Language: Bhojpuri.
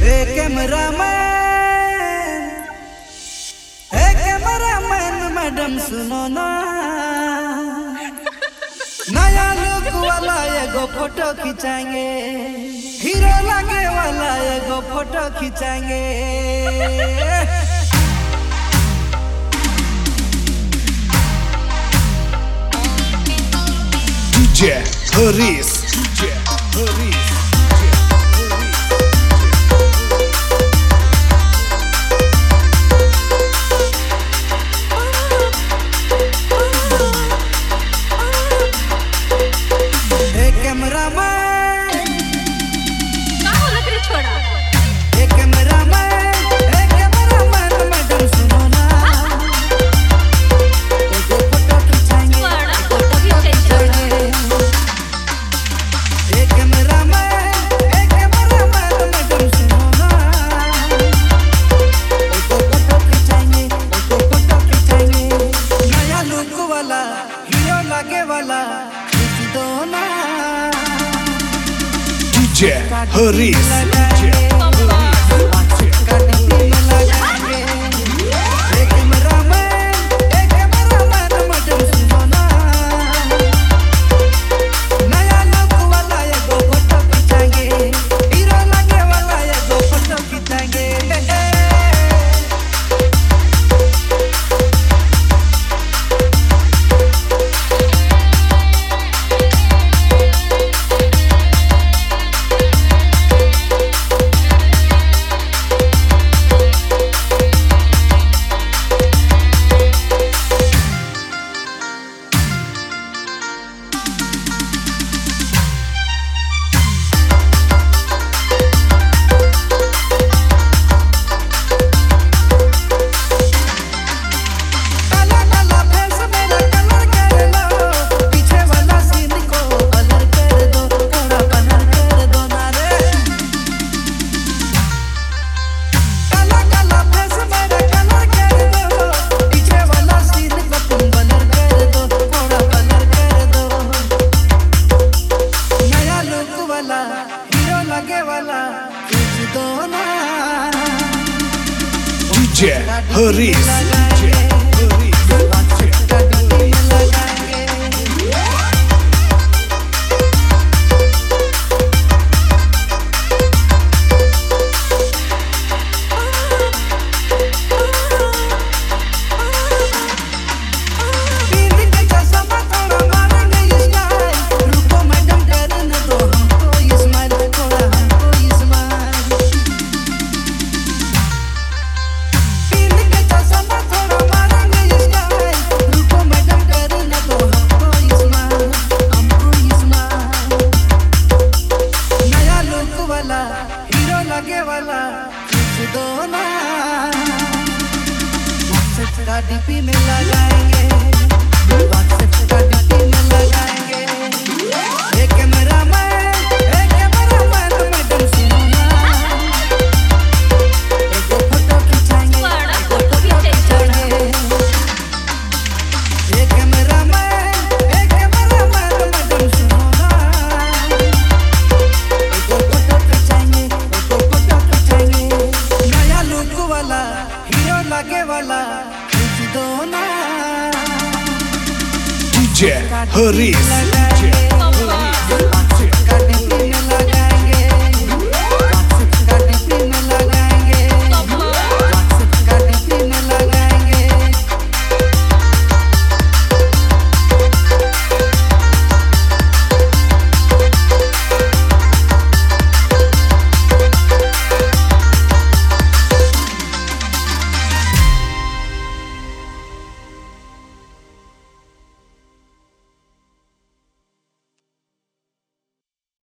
कैमरामैन मैडम सुनो ना, नया लुक वाला एगो फोटो खिंचाएंगे, हीरो लगे वाला एगो फोटो खिंचाएंगे। DJ Haris, DJ Haris. DJ Haris, DJ DJ Haris, DJ DP में लगाएंगे, WhatsApp का डीपी में लगाएंगे। एक कैमरामैन मैडम सुनो ना, एगो फोटो खिंचाएंगे, फोटो खिंचाएंगे। एक कैमरामैन मैडम सुनो ना, एगो फोटो खिंचाएंगे, फोटो खिंचाएंगे। नया लुक वाला हीरो लगे वाला DJ Haris,